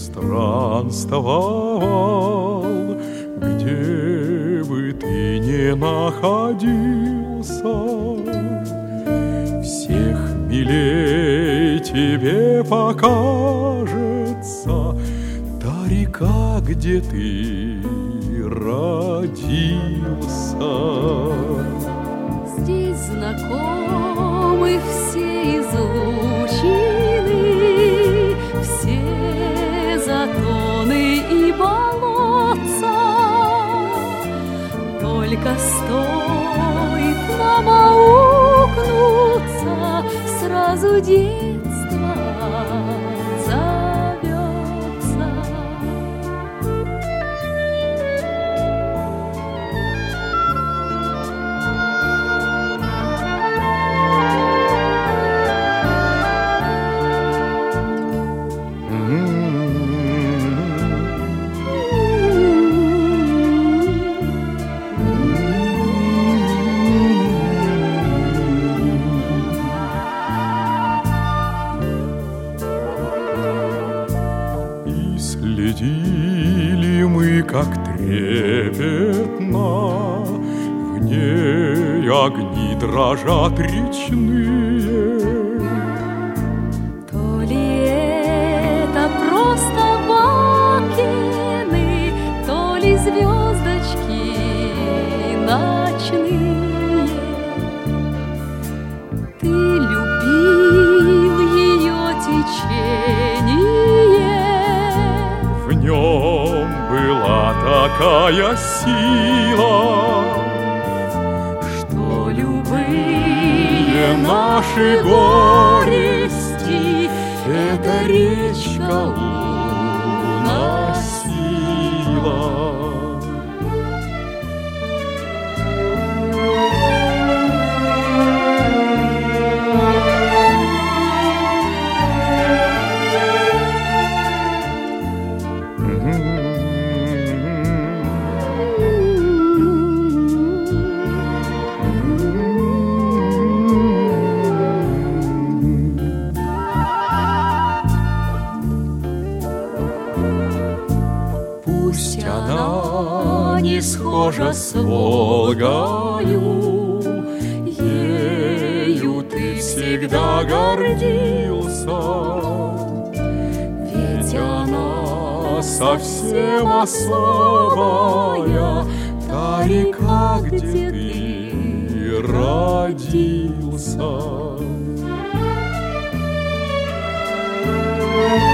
странствовал, где бы ты ни находился, всех милей тебе покажется та река, где ты родился. Здесь знакомы все излучины, все затоны и болотца. Только стоит нам аукнуться, сразу детство зовется. Следили мы, как трепетно в ней огни дрожат речные. То ли это просто бакины, то ли звездочки ночные. Ты любил ее течение, В нем была такая сила, что любые наши горести эта речка уносила. Пусть она не схожа с Волгою, ею ты всегда гордился, ведь она совсем особая, та река, где ты родился.